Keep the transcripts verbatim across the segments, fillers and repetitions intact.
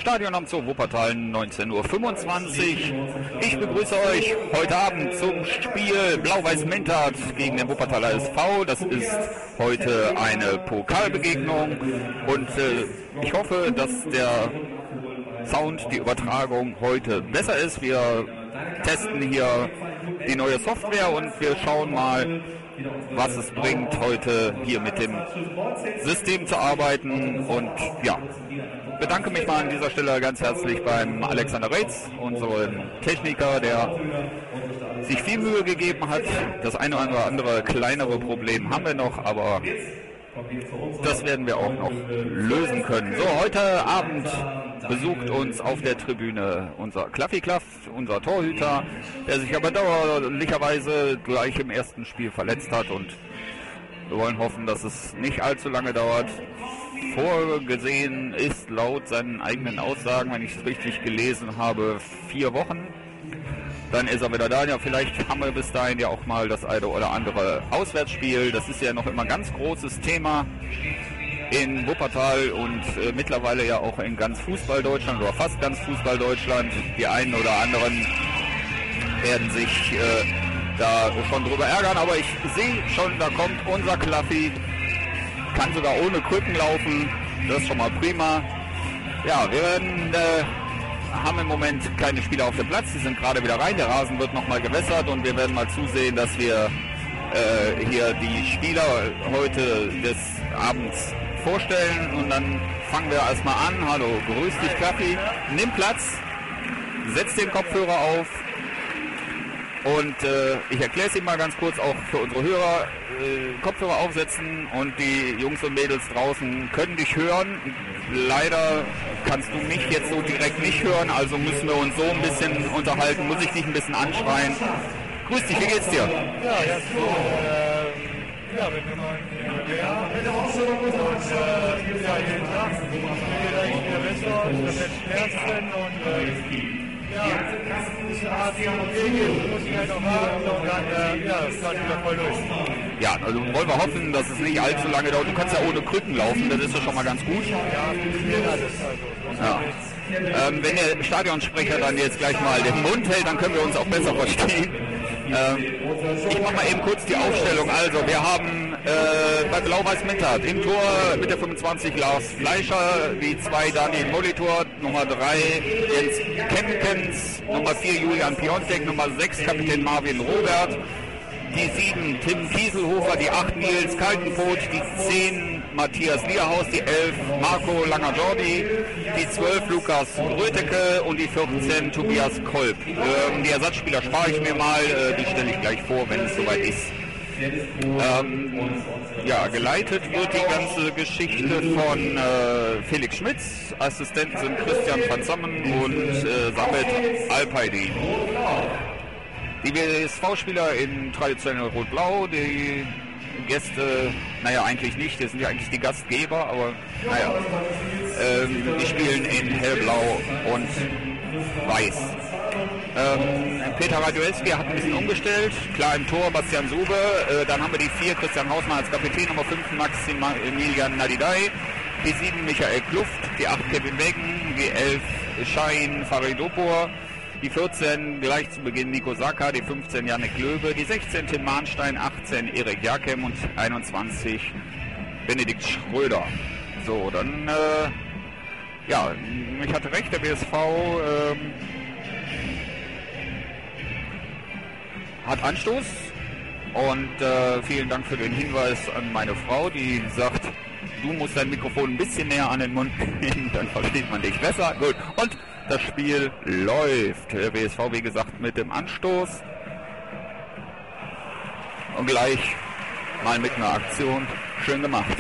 Stadion am Zoo Wuppertal, neunzehn Uhr fünfundzwanzig. Ich begrüße euch heute Abend zum Spiel Blau-Weiß Menthard gegen den Wuppertaler S V. Das ist heute eine Pokalbegegnung und äh, ich hoffe, dass der Sound, die Übertragung heute besser ist. Wir testen hier die neue Software und wir schauen mal, was es bringt, heute hier mit dem System zu arbeiten. Und ja, bedanke mich mal an dieser Stelle ganz herzlich beim Alexander Reitz, unserem Techniker, der sich viel Mühe gegeben hat. Das eine oder andere kleinere Problem haben wir noch, aber das werden wir auch noch lösen können. So, heute Abend besucht uns auf der Tribüne unser Klaffi Klaff, unser Torhüter, der sich aber dauerlicherweise gleich im ersten Spiel verletzt hat und wir wollen hoffen, dass es nicht allzu lange dauert. Vorgesehen ist laut seinen eigenen Aussagen, wenn ich es richtig gelesen habe, vier Wochen. Dann ist er wieder da. Ja, vielleicht haben wir bis dahin ja auch mal das eine oder andere Auswärtsspiel. Das ist ja noch immer ein ganz großes Thema in Wuppertal und äh, mittlerweile ja auch in ganz Fußball-Deutschland oder fast ganz Fußball-Deutschland. Die einen oder anderen werden sich äh, da schon drüber ärgern, aber ich sehe schon, da kommt unser Klaffi, kann sogar ohne Krücken laufen. Das ist schon mal prima. Ja, wir werden... Äh, haben im Moment keine Spieler auf dem Platz, die sind gerade wieder rein, der Rasen wird nochmal gewässert und wir werden mal zusehen, dass wir äh, hier die Spieler heute des Abends vorstellen und dann fangen wir erstmal an. Hallo, grüß dich Klaffi, nimm Platz, setz den Kopfhörer auf und äh, ich erkläre es Ihnen mal ganz kurz, auch für unsere Hörer, äh, Kopfhörer aufsetzen und die Jungs und Mädels draußen können dich hören. Leider kannst du mich jetzt so direkt nicht hören, also müssen wir uns so ein bisschen unterhalten, muss ich dich ein bisschen anschreien. Grüß dich, wie geht's dir? Ja, ganz gut. Äh, ja, wenn wir mal und äh, ja, jeden Tag geht eigentlich wieder besser, ich habe jetzt Schmerzen und äh, ja, ein bisschen Arzt gehen, muss ich halt auch haben und dann äh, ja, es geht wieder voll durch. Ja, also wollen wir hoffen, dass es nicht allzu lange dauert. Du kannst ja ohne Krücken laufen, das ist ja schon mal ganz gut. Ja, funktioniert alles. Also, ja. Ähm, wenn der Stadionsprecher dann jetzt gleich mal den Mund hält, dann können wir uns auch besser verstehen. Ähm, ich mache mal eben kurz die Aufstellung. Also, wir haben äh, bei Blau-Weiß Menthard im Tor mit der fünfundzwanzig Lars Fleischer, die zwei Daniel Molitor, Nummer drei Jens Kempkens, Nummer vier Julian Piontek, Nummer sechs Kapitän Marvin Robert, die sieben Tim Kieselhofer, die acht Nils Kaltenbrot, die zehn Matthias Lierhaus, die elf Marco Langer-Jordi, die zwölf Lukas Rötecke und die vierzehn Tobias Kolb. Ähm, die Ersatzspieler spare ich mir mal, äh, die stelle ich gleich vor, wenn es soweit ist. Ähm, ja, geleitet wird die ganze Geschichte von äh, Felix Schmitz, Assistenten sind Christian van Zammen und äh, Samet Alpaidi. Die B S V-Spieler in traditionell Rot-Blau, die Gäste, naja eigentlich nicht, das sind ja eigentlich die Gastgeber, aber naja, ähm, die spielen in hellblau und weiß. Ähm, Peter Radioewski hat ein bisschen umgestellt, klar im Tor Bastian Sube, äh, dann haben wir die vier Christian Hausmann als Kapitän, Nummer fünf Maximilian Nadidai, die sieben Michael Kluft, die acht Kevin Weggen, die elf Shahin Faridopur, die vierzehn gleich zu Beginn Nico Saka, die fünfzehn Jannik Löwe, die sechzehn Tim Mahnstein, achtzehn Erik Jakem und einundzwanzig Benedikt Schröder. So, dann, äh, ja, ich hatte recht, der B S V ähm, hat Anstoß und äh, vielen Dank für den Hinweis an meine Frau, die sagt, du musst dein Mikrofon ein bisschen näher an den Mund nehmen, dann versteht man dich besser. Gut, und das Spiel läuft. Der B S V, wie gesagt, mit dem Anstoß. Und gleich mal mit einer Aktion. Schön gemacht.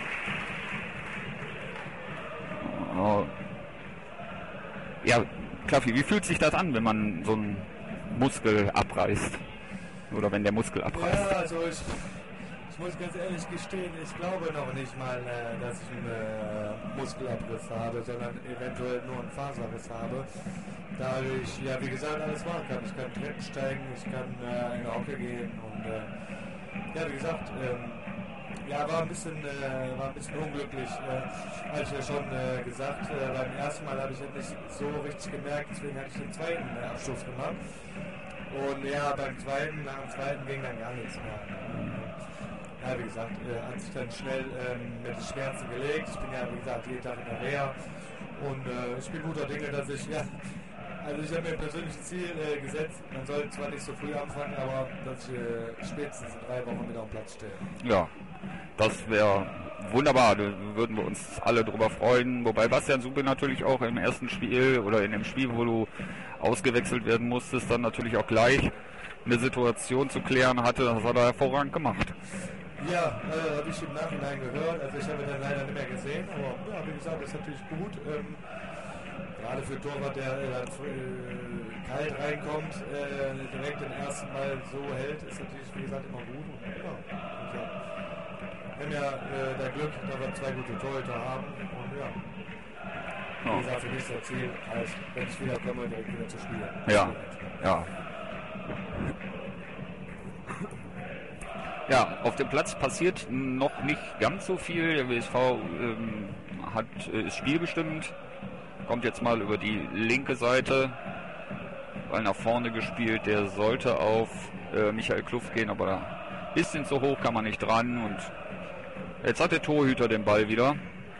Oh. Ja, Klaffi, wie fühlt sich das an, wenn man so einen Muskel abreißt? Oder wenn der Muskel abreißt? Ja, also ich... Ich muss ganz ehrlich gestehen, ich glaube noch nicht mal, äh, dass ich einen äh, Muskelabriss habe, sondern eventuell nur einen Faserriss habe. Da ich, ja wie gesagt, alles machen kann. Ich kann Treppen steigen, ich kann äh, in die Hocke gehen und äh, ja wie gesagt, ähm, Ja, war ein bisschen, äh, war ein bisschen unglücklich. Äh, hatte ich ja schon äh, gesagt. Äh, beim ersten Mal habe ich ja nicht so richtig gemerkt, deswegen hatte ich den zweiten äh, Abstoß gemacht. Und ja, beim zweiten, nach dem zweiten ging dann gar nichts mehr. Ja, wie gesagt, äh, hat sich dann schnell ähm, mit den Schmerzen gelegt. Ich bin ja, wie gesagt, jeden Tag in der Reha. Und äh, ich bin guter Dinge, dass ich, ja, also ich habe mir ein persönliches Ziel äh, gesetzt. Man soll zwar nicht so früh anfangen, aber dass ich äh, spätestens in drei Wochen wieder am Platz stehe. Ja, das wäre wunderbar. Da würden wir uns alle drüber freuen. Wobei Bastian Supe natürlich auch im ersten Spiel oder in dem Spiel, wo du ausgewechselt werden musstest, dann natürlich auch gleich eine Situation zu klären hatte. Das hat er hervorragend gemacht. Ja, äh, habe ich im Nachhinein gehört. Also ich habe ihn dann leider nicht mehr gesehen, aber ja, wie gesagt, das ist natürlich gut. Ähm, gerade für Torwart, der äh, dann äh, kalt reinkommt, äh, direkt den ersten Mal so hält, ist natürlich, wie gesagt, immer gut. Und, ja, und, ja. Wir haben ja äh, der Glück, dass wir zwei gute Torhüter haben. Und ja, wie gesagt, für mich das Ziel heißt, wenn ich wiederkomme, direkt wieder zu spielen. Ja, ja. Ja, auf dem Platz passiert noch nicht ganz so viel. Der W S V ähm, hat, äh, ist spielbestimmt. Kommt jetzt mal über die linke Seite. Ball nach vorne gespielt. Der sollte auf äh, Michael Kluft gehen, aber ein bisschen zu hoch kann man nicht dran. Und jetzt hat der Torhüter den Ball wieder.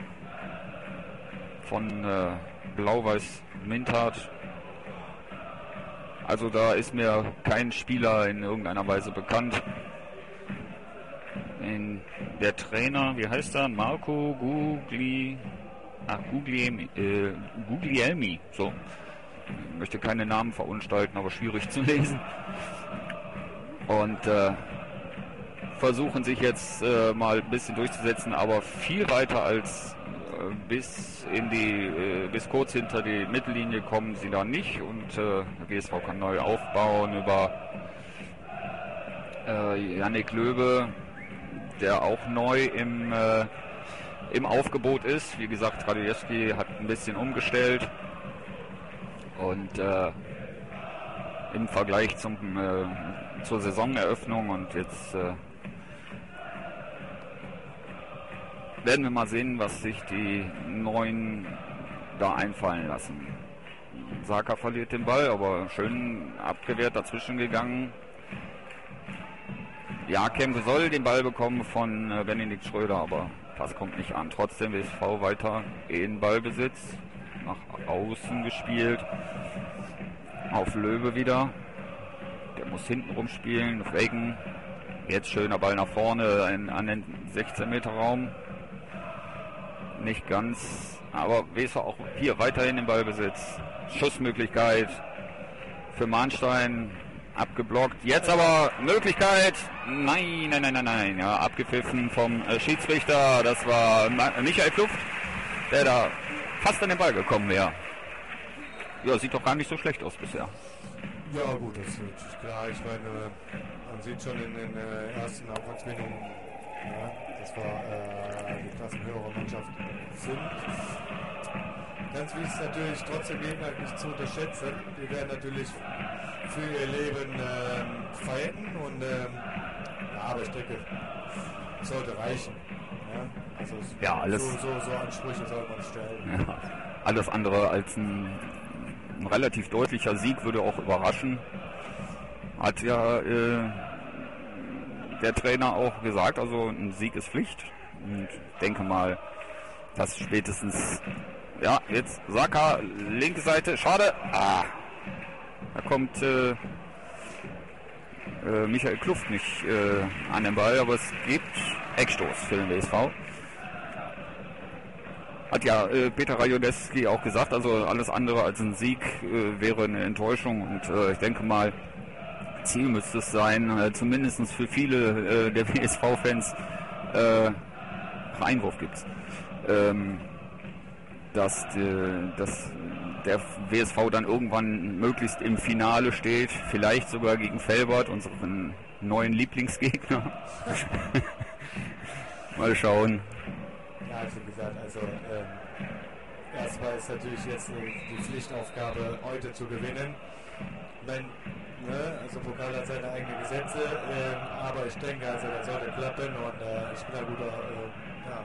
Von äh, Blau-Weiß Minthardt. Also da ist mir kein Spieler in irgendeiner Weise bekannt. In der Trainer, wie heißt er? Marco Gugli, ach, Guglielmi, äh, Guglielmi, so. Ich möchte keine Namen verunstalten, aber schwierig zu lesen. Und äh, versuchen sich jetzt äh, mal ein bisschen durchzusetzen, aber viel weiter als äh, bis in die, äh, bis kurz hinter die Mittellinie kommen sie da nicht. Und äh, der W S V kann neu aufbauen über äh, Yannick Löwe, der auch neu im, äh, im Aufgebot ist. Wie gesagt, Radujewski hat ein bisschen umgestellt und äh, im Vergleich zum, äh, zur Saisoneröffnung und jetzt äh, werden wir mal sehen, was sich die Neuen da einfallen lassen. Saka verliert den Ball, aber schön abgewehrt dazwischen gegangen. Jakem soll den Ball bekommen von äh, Benedikt Schröder, aber das kommt nicht an. Trotzdem W S V weiter in Ballbesitz. Nach außen gespielt. Auf Löwe wieder. Der muss hinten rumspielen. Wegen. Jetzt schöner Ball nach vorne in, an den sechzehn Meter Raum. Nicht ganz. Aber W S V auch hier weiterhin im Ballbesitz. Schussmöglichkeit für Mahnstein. Abgeblockt. Jetzt aber Möglichkeit. Nein, nein, nein, nein, nein. Ja, abgepfiffen vom äh, Schiedsrichter. Das war Ma Michael Kluft, der da fast an den Ball gekommen wäre. Ja, sieht doch gar nicht so schlecht aus bisher. Ja gut, das ist natürlich klar. Ich meine, man sieht schon in den äh, ersten Anfangsminuten, ja, das war äh, die klassenhöhere Mannschaft sind. Ganz wichtig ist natürlich trotzdem Gegner nicht zu unterschätzen. Die werden natürlich für ihr Leben ähm, fighten und ähm, ja, aber ich denke, es sollte reichen. Ja, also ja, alles, so, so, so Ansprüche sollte man stellen. Ja, alles andere als ein, ein relativ deutlicher Sieg würde auch überraschen. Hat ja äh, der Trainer auch gesagt, also ein Sieg ist Pflicht. Und ich denke mal, dass spätestens, ja, jetzt Saka, linke Seite, schade, ah, da kommt äh, äh, Michael Kluft nicht äh, an den Ball, aber es gibt Eckstoß für den W S V. Hat ja äh, Peter Radujewski auch gesagt, also alles andere als ein Sieg äh, wäre eine Enttäuschung und äh, ich denke mal, Ziel müsste es sein, äh, zumindest für viele äh, der W S V-Fans, äh, Einwurf gibt es. Ähm, dass, äh, dass der W S V dann irgendwann möglichst im Finale steht, vielleicht sogar gegen Velbert, unseren neuen Lieblingsgegner. Mal schauen. Ja, also gesagt, also ähm, das war jetzt natürlich jetzt die Pflichtaufgabe, heute zu gewinnen. Wenn, ne, also Pokal hat seine eigenen Gesetze, äh, aber ich denke, also das sollte klappen und äh, ich bin ein guter, äh, ja,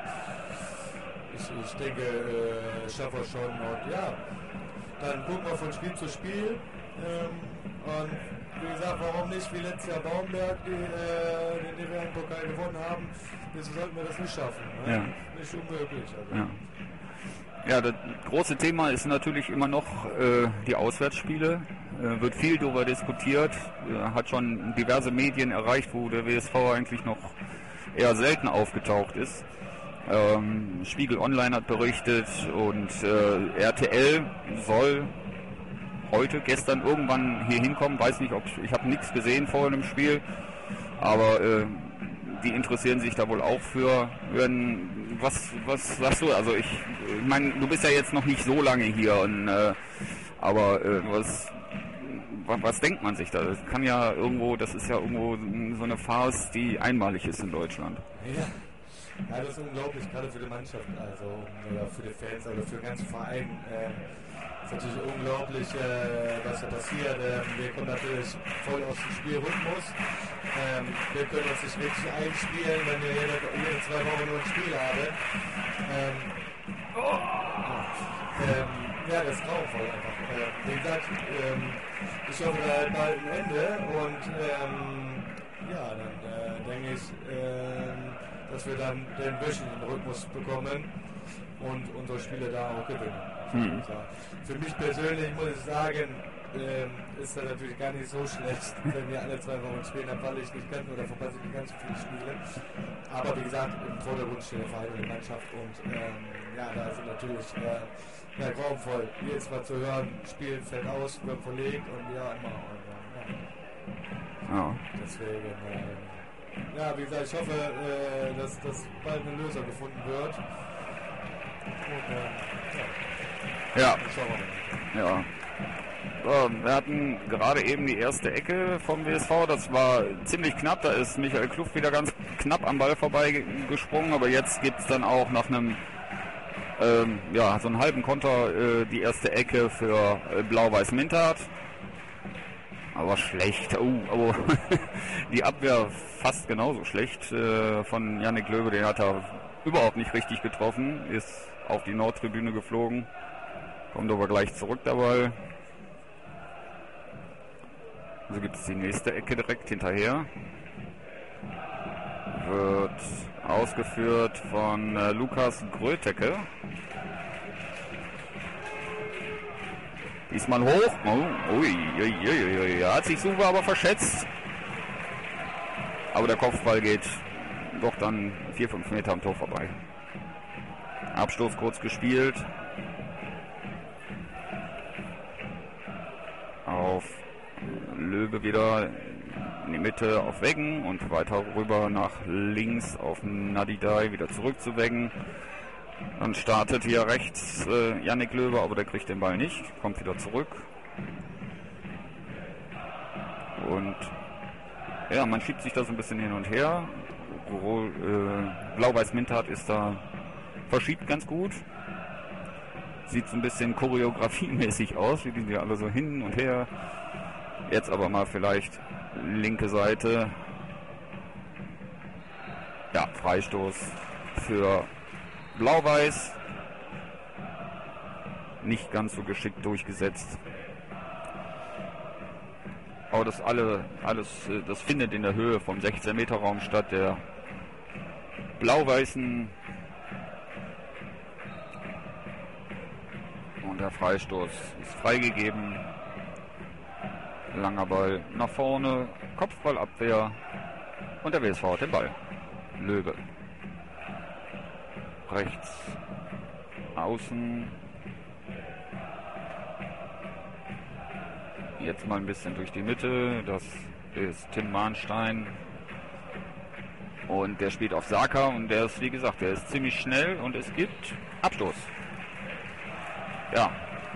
ich, ich denke, äh, ich schaffe es schon und ja, dann gucken wir von Spiel zu Spiel ähm, und wie gesagt, warum nicht wie letztes Jahr Baumberg, die äh, den D W M-Pokal gewonnen haben, wieso sollten wir das nicht schaffen? Ne? Ja. Nicht unmöglich. Also. Ja. Ja, das große Thema ist natürlich immer noch äh, die Auswärtsspiele. Äh, wird viel darüber diskutiert, äh, hat schon diverse Medien erreicht, wo der W S V eigentlich noch eher selten aufgetaucht ist. Ähm, Spiegel Online hat berichtet und äh, R T L soll heute, gestern irgendwann hier hinkommen. Weiß nicht, ob ich habe nichts gesehen vor dem Spiel, aber äh, die interessieren sich da wohl auch für. Wenn, was, was sagst du? Also ich, ich meine, du bist ja jetzt noch nicht so lange hier, und, äh, aber äh, was, was, was denkt man sich da? Das kann ja irgendwo, das ist ja irgendwo so eine Farce, die einmalig ist in Deutschland. Ja. Ja, das ist unglaublich, gerade für die Mannschaft, also oder für die Fans oder für den ganzen Verein. Äh, ist natürlich unglaublich, äh, was da passiert. Ähm, wir kommen natürlich voll aus dem Spielrhythmus. Ähm, wir können uns nicht richtig einspielen, wenn wir jede, jede zwei Wochen nur ein Spiel haben. Ähm, oh. ähm, ja, das ist grauenvoll einfach. Äh, wie gesagt, ähm, ich hoffe, da halt bald ein Ende und ähm, ja, dann äh, denke ich, äh, dass wir dann den wöchentlichen Rhythmus bekommen und unsere Spiele da auch gewinnen. Hm. Für mich persönlich muss ich sagen, ähm, ist das natürlich gar nicht so schlecht, wenn wir alle zwei Wochen spielen, dann falle ich nicht ganz oder verpasse ich nicht ganz so viele Spiele. Aber wie gesagt, im Vordergrund steht der Verein und die Mannschaft und ähm, ja, da sind natürlich äh, ja, grauenvoll, jetzt mal zu hören, Spiel fällt aus, wird verlegt und ja, immer. Und, ja. Ja. Deswegen, äh, ja, wie gesagt, ich hoffe, äh, dass, dass bald eine Lösung gefunden wird. Und, äh, ja. Ja. Ja. So, wir hatten gerade eben die erste Ecke vom W S V, das war ziemlich knapp, da ist Michael Kluft wieder ganz knapp am Ball vorbei gesprungen, aber jetzt gibt es dann auch nach einem, ähm, ja, so einen halben Konter äh, die erste Ecke für äh, Blau-Weiß Minthard. Aber schlecht, oh, oh. Die Abwehr fast genauso schlecht äh, von Yannick Löwe, den hat er überhaupt nicht richtig getroffen, ist auf die Nordtribüne geflogen, kommt aber gleich zurück dabei. Also gibt es die nächste Ecke direkt hinterher. Wird ausgeführt von äh, Lukas Grötecke. Diesmal hoch. Oh, ui, ui, ui, ui. Hat sich Suva aber verschätzt. Aber der Kopfball geht doch dann vier, fünf Meter am Tor vorbei. Abstoß kurz gespielt. Auf Löwe wieder in die Mitte auf Weggen und weiter rüber nach links auf Nadidai, wieder zurück zu Weggen. Dann startet hier rechts äh, Yannick Löwe, aber der kriegt den Ball nicht, kommt wieder zurück. Und ja, man schiebt sich da so ein bisschen hin und her. Äh, Blau-Weiß Minthard ist da, verschiebt ganz gut. Sieht so ein bisschen choreografiemäßig aus, wie die sind ja alle so hin und her. Jetzt aber mal vielleicht linke Seite. Ja, Freistoß für Blau-Weiß. Nicht ganz so geschickt durchgesetzt. Aber das alle, alles, das findet in der Höhe vom sechzehn Meter Raum statt. Der Blau-Weißen. Und der Freistoß ist freigegeben. Langer Ball nach vorne, Kopfballabwehr und der W S V hat den Ball. Löwe. Rechts, außen. Jetzt mal ein bisschen durch die Mitte, das ist Tim Mahnstein. Und der spielt auf Saka und der ist, wie gesagt, der ist ziemlich schnell und es gibt Abstoß. Ja.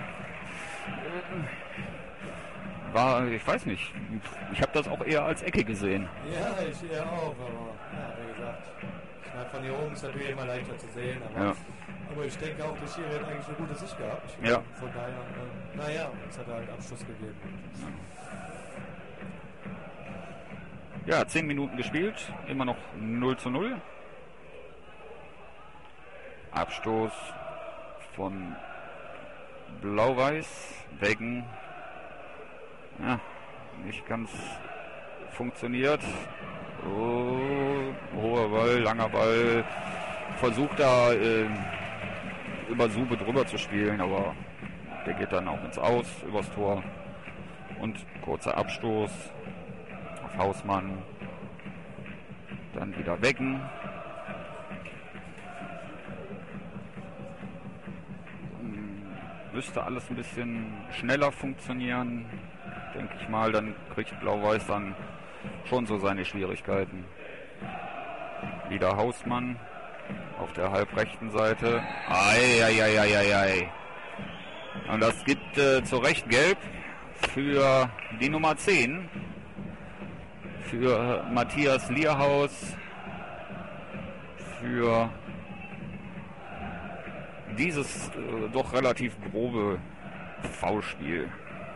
War, ich weiß nicht, ich habe das auch eher als Ecke gesehen. Ja, ich eher auch, aber ja, wie gesagt, ich Ne? Von hier oben ist natürlich immer leichter zu sehen, aber, Ja. aber ich denke auch, der Schiri hat eigentlich eine gute Sicht gehabt. Ja. Von daher, äh, naja, jetzt hat er halt Abschluss gegeben. Ja, zehn Minuten gespielt, immer noch null zu null. Abstoß von Blau-Weiß, Weggen. Ja, nicht ganz funktioniert. Oh, hoher Ball, langer Ball. Versucht da äh, über Sube drüber zu spielen, aber der geht dann auch ins Aus, übers Tor. Und kurzer Abstoß auf Hausmann. Dann wieder Weggen. Müsste alles ein bisschen schneller funktionieren, denke ich mal. Dann kriegt Blau-Weiß dann schon so seine Schwierigkeiten. Wieder Hausmann auf der halbrechten Seite. Ei, ei, ei, ei, ei, ei. Und das gibt äh, zu Recht Gelb für die Nummer zehn. Für Matthias Lierhaus. Für dieses äh, doch relativ grobe Foulspiel.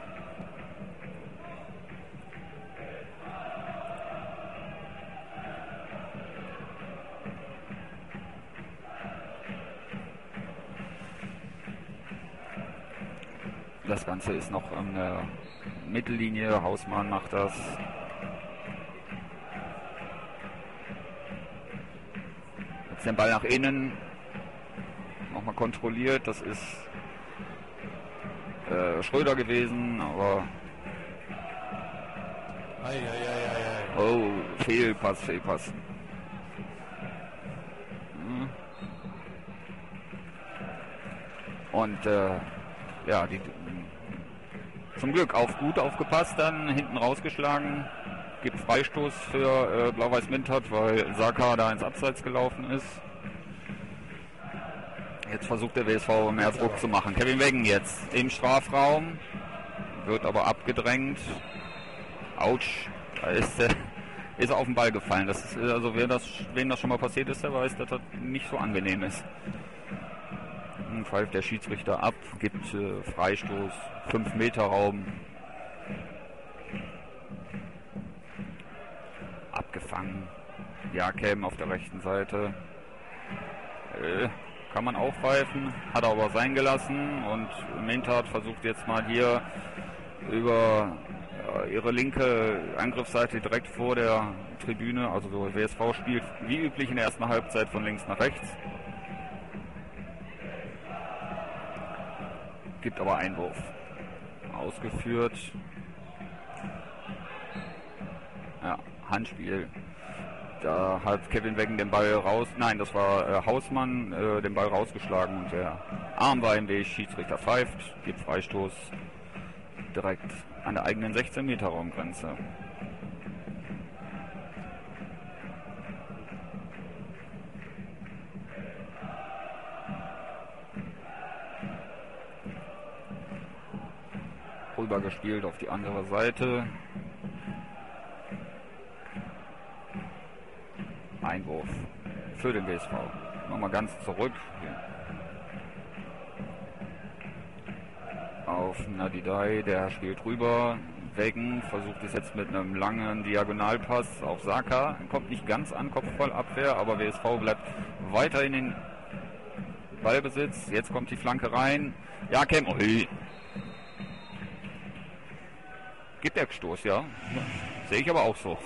Das Ganze ist noch an der Mittellinie. Hausmann macht das. Jetzt den Ball nach innen. Nochmal kontrolliert. Das ist äh, Schröder gewesen, aber Ei, ei, ei, ei, ei. oh, Fehlpass, Fehlpass. Hm. Und äh, ja, die zum Glück auf gut aufgepasst, dann hinten rausgeschlagen. Gibt Freistoß für äh, Blau-Weiß Mintert, weil Saka da ins Abseits gelaufen ist. Jetzt versucht der W S V mehr Druck zu machen. Kevin Weggen jetzt im Strafraum, wird aber abgedrängt. Autsch, da ist, äh, ist er auf den Ball gefallen. Das ist, also wer das, wem das schon mal passiert ist, der weiß, dass das nicht so angenehm ist. Dann pfeift der Schiedsrichter ab, gibt äh, Freistoß, fünf Meter Raum. Abgefangen. Jakem auf der rechten Seite. Äh, kann man auch pfeifen, hat er aber sein gelassen und Mintert versucht jetzt mal hier über äh, ihre linke Angriffsseite direkt vor der Tribüne, also so W S V spielt wie üblich in der ersten Halbzeit von links nach rechts. Gibt aber Einwurf. Ausgeführt. Ja, Handspiel. Da hat Kevin Weggen den Ball raus, nein, das war äh, Hausmann, äh, den Ball rausgeschlagen und der Arm war im Weg, Schiedsrichter pfeift, gibt Freistoß direkt an der eigenen sechzehn Meter Raumgrenze. Rüber gespielt auf die andere Seite. Einwurf für den W S V. Nochmal ganz zurück. Hier. Auf Nadidai, der spielt rüber. Weggen versucht es jetzt mit einem langen Diagonalpass auf Saka. Kommt nicht ganz an Kopfballabwehr, aber W S V bleibt weiter in den Ballbesitz. Jetzt kommt die Flanke rein. Ja, Kem. Ui. Gibt Eckstoß, ja. Sehe ich aber auch so.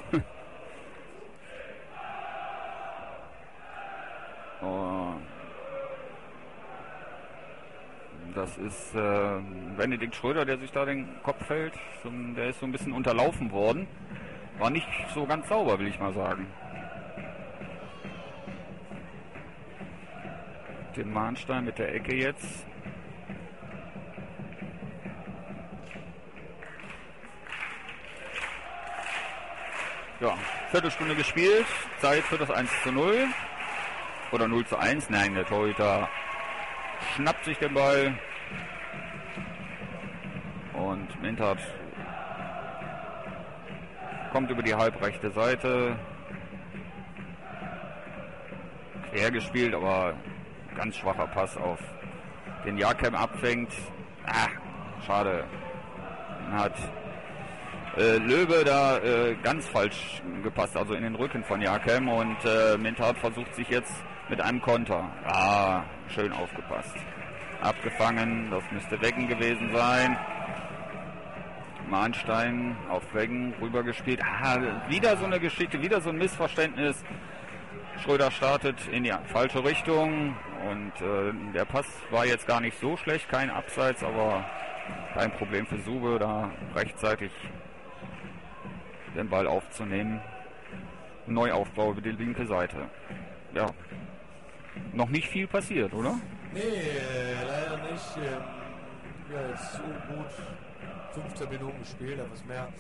Das ist äh, Benedikt Schröder, der sich da den Kopf hält. So, der ist so ein bisschen unterlaufen worden. War nicht so ganz sauber, will ich mal sagen. Den Mahnstein mit der Ecke jetzt. Ja, Viertelstunde gespielt. Zeit für das eins zu null. Oder null zu eins. Nein, der Torhüter schnappt sich den Ball. Und Mintert kommt über die halbrechte Seite. quer gespielt, aber ganz schwacher Pass auf den Jakem abfängt. Ah, schade. Hat äh, Löwe da äh, ganz falsch gepasst, also in den Rücken von Jakem, und äh, Minthardt versucht sich jetzt mit einem Konter. Ah, schön aufgepasst. Abgefangen, das müsste Weggen gewesen sein. Mahnstein auf Weggen rübergespielt. Ah, wieder so eine Geschichte, wieder so ein Missverständnis. Schröder startet in die falsche Richtung und äh, der Pass war jetzt gar nicht so schlecht, kein Abseits, aber kein Problem für Sube, da rechtzeitig den Ball aufzunehmen. Neuaufbau über die linke Seite. Ja, noch nicht viel passiert, oder? Nee, äh, leider nicht. Ähm, ja, jetzt so gut fünfzehn Minuten gespielt, aber was mehr.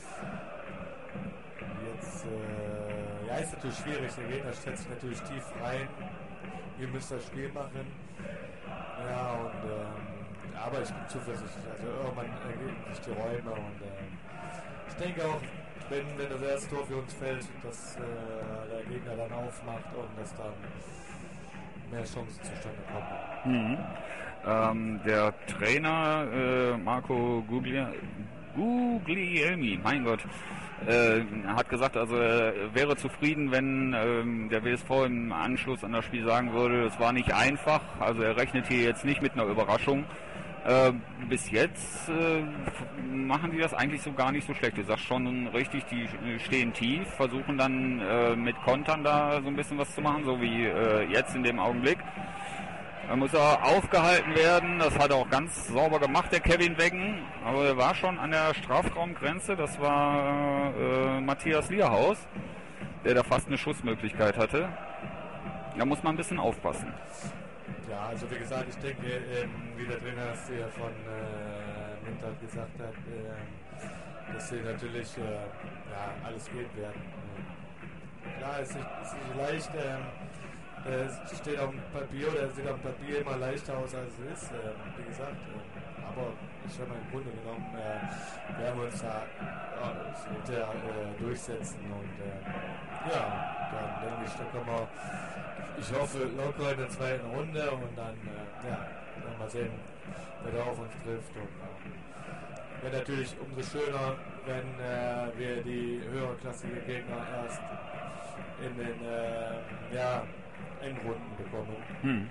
Jetzt, äh, ja, ist natürlich schwierig. Der Gegner stellt sich natürlich tief rein. Ihr müsst das Spiel machen. Ja, und, ähm, aber ich bin zuversichtlich. Also irgendwann ergeben sich die Räume und ähm, ich denke auch, wenn, wenn das erste Tor für uns fällt, dass äh, der Gegner dann aufmacht und dass dann mehr Chancen zustande kommen. Mhm. Ähm, der Trainer äh, Marco Gugli Guglielmi, mein Gott, äh, hat gesagt, also er wäre zufrieden, wenn ähm, der W S V im Anschluss an das Spiel sagen würde, es war nicht einfach, also er rechnet hier jetzt nicht mit einer Überraschung. Äh, bis jetzt äh, machen die das eigentlich so gar nicht so schlecht. Du sagst schon richtig, die stehen tief, versuchen dann äh, mit Kontern da so ein bisschen was zu machen, so wie äh, jetzt in dem Augenblick. Da muss er aufgehalten werden, das hat er auch ganz sauber gemacht, der Kevin Weggen, aber er war schon an der Strafraumgrenze, das war äh, Matthias Lierhaus, der da fast eine Schussmöglichkeit hatte. Da muss man ein bisschen aufpassen. Ja, also wie gesagt, ich denke, ähm, wie der Trainer es ja von äh, Minthardt gesagt hat, äh, dass sie natürlich äh, ja, alles geben werden. Äh, klar, es ist nicht, es ist nicht leicht, ähm, es steht auf dem Papier oder sieht auf dem Papier immer leichter aus, als es ist, äh, wie gesagt. Äh, aber ich habe im Grunde genommen, äh, werden wir uns da äh, hinterher äh, durchsetzen und äh, ja, dann denke ich, da können wir, ich hoffe, locker in der zweiten Runde und dann, äh, ja, dann mal sehen, wer da auf uns trifft. Und äh, wäre natürlich umso schöner, wenn äh, wir die höherklassige Gegner erst in den äh, ja, Endrunden bekommen. Hm.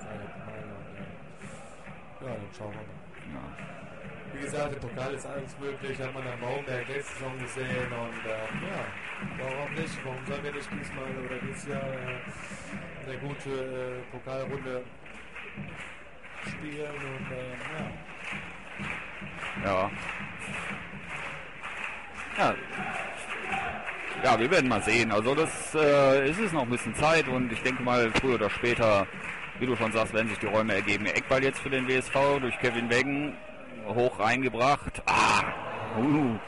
Ja, dann schauen wir mal. Ja. Wie gesagt, im Pokal ist alles möglich, hat man am Baumberg letzte Saison gesehen und äh, ja, warum nicht? Warum sollen wir nicht diesmal oder dieses Jahr äh, eine gute äh, Pokalrunde spielen und äh, ja. Ja. Ja. Ja, wir werden mal sehen. Also das äh, ist es noch ein bisschen Zeit und ich denke mal, früher oder später, wie du schon sagst, werden sich die Räume ergeben. Eckball jetzt für den W S V durch Kevin Weggen. Hoch reingebracht. Ah, uh.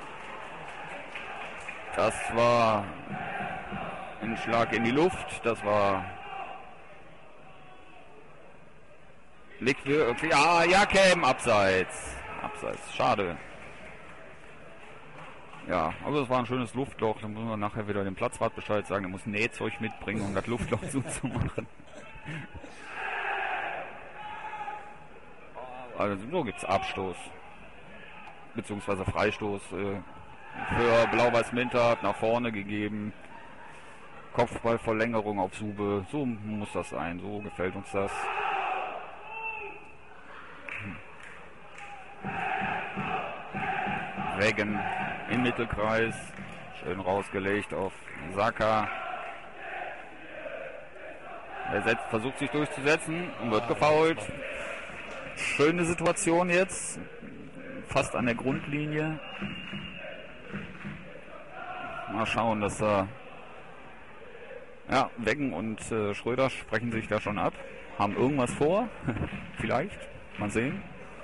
Das war ein Schlag in die Luft. Das war Liquid. Ja, ja, Cam, abseits. Abseits, schade. Ja, aber es war ein schönes Luftloch. Da müssen wir nachher wieder dem Platzwart Bescheid sagen. Der muss Nähzeug mitbringen, um das Luftloch zuzumachen. Also so gibt es Abstoß. Beziehungsweise Freistoß äh, für Blau-Weiß Minthardt nach vorne gegeben. Kopfballverlängerung auf Sube. So muss das sein. So gefällt uns das. Weggen im Mittelkreis. Schön rausgelegt auf Saka. Er setzt, versucht sich durchzusetzen und wird gefoult. Schöne Situation jetzt. Fast an der Grundlinie. Mal schauen, dass da ja, Weggen und äh, Schröder sprechen sich da schon ab. Haben irgendwas vor. Vielleicht. Mal sehen.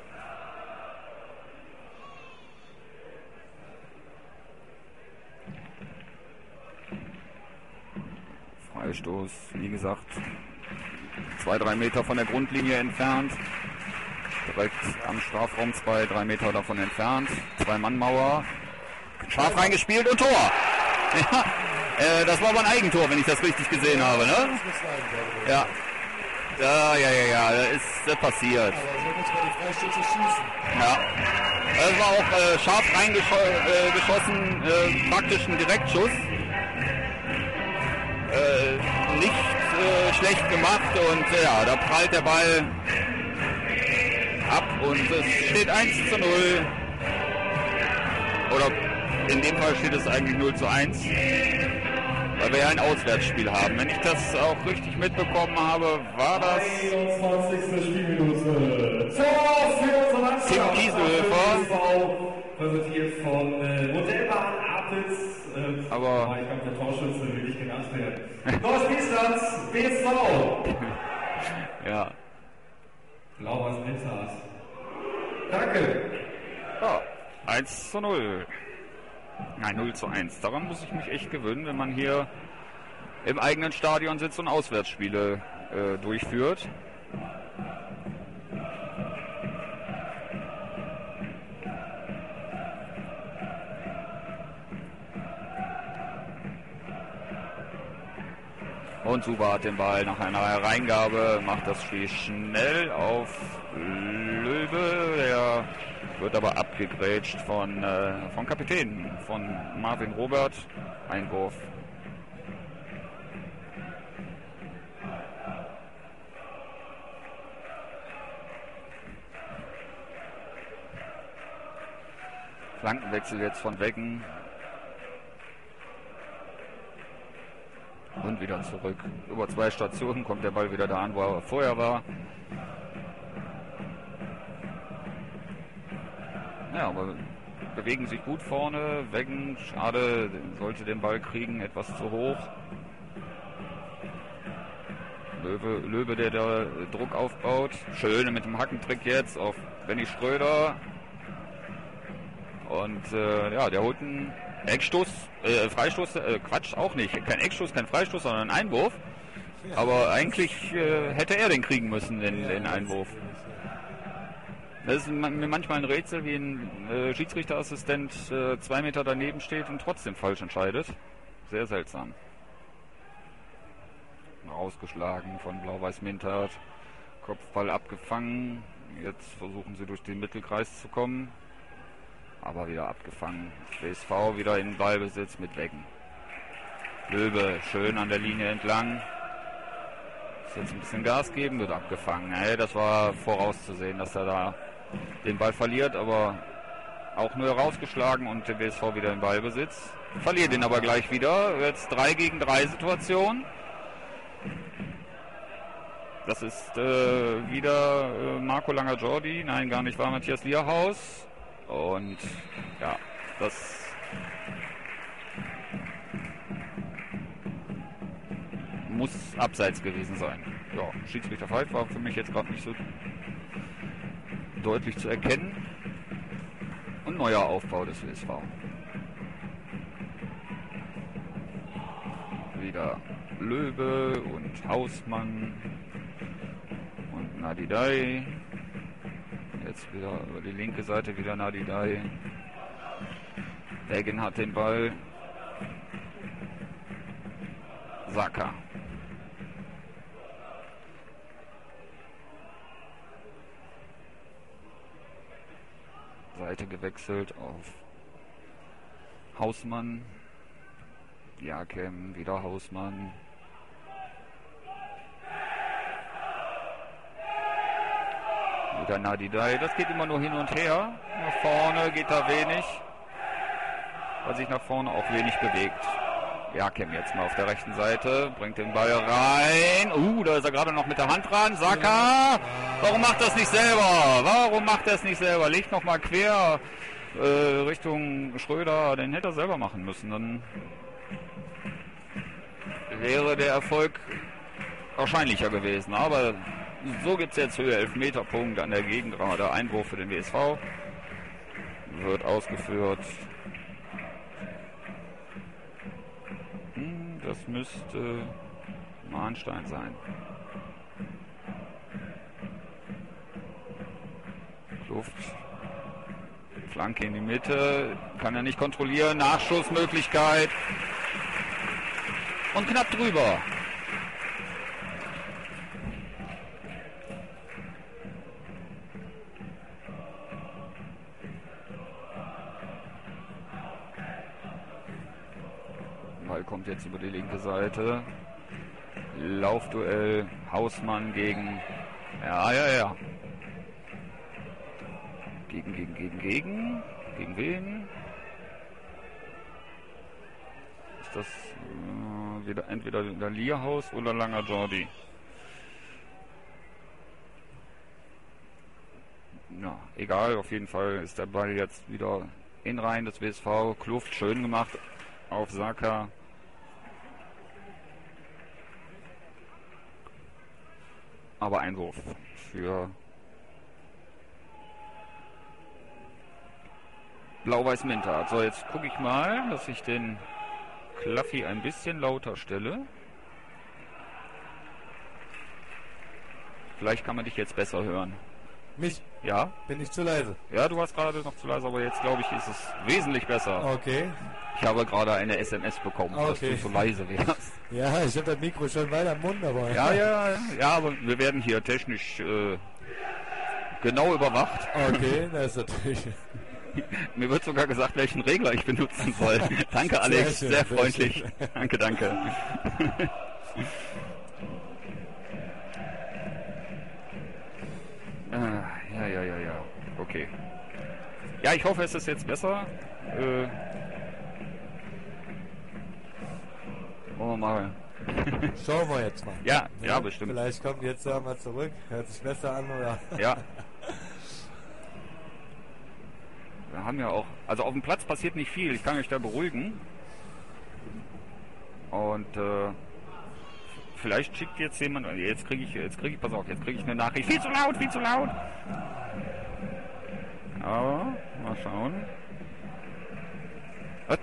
Freistoß, wie gesagt, zwei, drei Meter von der Grundlinie entfernt. Direkt am Strafraum, zwei, drei Meter davon entfernt. Zwei-Mann-Mauer. Scharf reingespielt und Tor. Ja, Äh, das war aber ein Eigentor, wenn ich das richtig gesehen habe, ne? Das muss sein, glaube ich. Ja. Ja, ja, ja, ja, das ist das passiert. Aber so muss man die Freistöße schießen. Ja. Das war auch äh, scharf reingeschossen, äh, praktisch ein Direktschuss. Äh, nicht äh, schlecht gemacht und äh, ja, da prallt der Ball ab und es steht eins zu null. Oder in dem Fall steht es eigentlich null zu eins, weil wir ja ein Auswärtsspiel haben. Wenn ich das auch richtig mitbekommen habe, war das einundzwanzigste Spielminute. Tor für unsere Mannschaft. Tim Kieselhöfer. Präsentiert von äh, Modellbahn Apels. Äh, Aber ich glaube, der Torschütze will nicht genannt werden. Neues Spielstand, B S V. ja. Blau-Weiß Mintert. Danke. Ja, eins zu null. Nein, null zu eins. Daran muss ich mich echt gewöhnen, wenn man hier im eigenen Stadion sitzt und Auswärtsspiele äh, durchführt. Und Suba hat den Ball nach einer Hereingabe, macht das Spiel schnell auf Löwe. Der wird aber abgegrätscht von, äh, von Kapitän, von Marvin Robert. Einwurf. Flankenwechsel jetzt von Weggen. Und wieder zurück. Über zwei Stationen kommt der Ball wieder da an, wo er vorher war. Ja, aber bewegen sich gut vorne. Weggen, schade, sollte den Ball kriegen, etwas zu hoch. Löwe, Löwe, der da Druck aufbaut. Schön mit dem Hackentrick jetzt auf Benny Schröder. Und äh, ja, der holt einen Eckstoß, äh, Freistoß, äh, Quatsch, auch nicht. Kein Eckstoß, kein Freistoß, sondern ein Einwurf. Aber eigentlich äh, hätte er den kriegen müssen, den, den Einwurf. Das ist mir manchmal ein Rätsel, wie ein äh, Schiedsrichterassistent äh, zwei Meter daneben steht und trotzdem falsch entscheidet. Sehr seltsam. Rausgeschlagen von Blau-Weiß Mintert. Kopfball abgefangen. Jetzt versuchen sie durch den Mittelkreis zu kommen. Aber wieder abgefangen. B S V wieder in Ballbesitz mit Weggen. Löwe schön an der Linie entlang. Muss jetzt ein bisschen Gas geben, wird abgefangen. Hey, das war vorauszusehen, dass er da den Ball verliert, aber auch nur rausgeschlagen und der B S V wieder in Ballbesitz. Verliert ihn aber gleich wieder. Jetzt drei gegen drei Situation. Das ist äh, wieder äh, Marco Langer-Jordi. Nein, gar nicht, war Matthias Lierhaus. Und ja, das muss abseits gewesen sein. Ja, Schiedsrichter Pfeif war für mich jetzt gerade nicht so deutlich zu erkennen. Und neuer Aufbau des W S V. Wieder Löwe und Hausmann und Nadidai. Jetzt wieder über die linke Seite wieder Nadidai. Weggen hat den Ball. Saka. Seite gewechselt auf Hausmann. Jakem, wieder Hausmann. Wieder Nadidai. Das geht immer nur hin und her. Nach vorne geht da wenig. Weil sich nach vorne auch wenig bewegt. Jakem jetzt mal auf der rechten Seite. Bringt den Ball rein. Uh, da ist er gerade noch mit der Hand dran. Saka. Warum macht das nicht selber? Warum macht er es nicht selber? Legt noch mal quer äh, Richtung Schröder. Den hätte er selber machen müssen. Dann wäre der Erfolg wahrscheinlicher gewesen. Aber so gibt es jetzt Höhe, Elfmeterpunkt an der Gegengrade. Einwurf für den W S V. Wird ausgeführt. Hm, das müsste Mahnstein sein. Kluft. Flanke in die Mitte. Kann er nicht kontrollieren. Nachschussmöglichkeit. und knapp drüber. Ball kommt jetzt über die linke Seite. Laufduell, Hausmann gegen... Ja, ja, ja. Gegen, gegen, gegen, gegen. Gegen wen? Ist das äh, wieder, entweder der Lierhaus oder Langer Jordi? Ja, egal, auf jeden Fall ist der Ball jetzt wieder in Reihen des W S V. Kluft schön gemacht auf Saka. Aber Einwurf für Blau-Weiß Minter. So, jetzt gucke ich mal, dass ich den Klaffi ein bisschen lauter stelle. Vielleicht kann man dich jetzt besser hören. Mich? Ja? Bin ich zu leise? Ja, du warst gerade noch zu leise, aber jetzt glaube ich, ist es wesentlich besser. Okay. Ich habe gerade eine S M S bekommen, dass Okay. du so leise wärst. Ja, ich habe das Mikro schon weiter im Mund, aber... Ja, ja, ja, aber wir werden hier technisch äh, genau überwacht. Okay, das ist natürlich... Mir wird sogar gesagt, welchen Regler ich benutzen soll. Danke, Alex, Sehr sehr, schön, sehr freundlich. schön. Danke, danke. ah, ja, ja, ja, ja. Okay. Ja, ich hoffe, es ist jetzt besser. Äh, wollen wir mal. Schauen wir jetzt mal. Ja, ja, bestimmt. Vielleicht kommt jetzt ja mal zurück. Hört sich besser an, oder? Ja. Wir haben ja auch, also auf dem Platz passiert nicht viel, ich kann euch da beruhigen. Und äh, vielleicht schickt jetzt jemand, jetzt kriege ich, jetzt kriege ich, pass auf, jetzt kriege ich eine Nachricht, viel zu laut, viel zu laut. Aber, mal schauen. Was?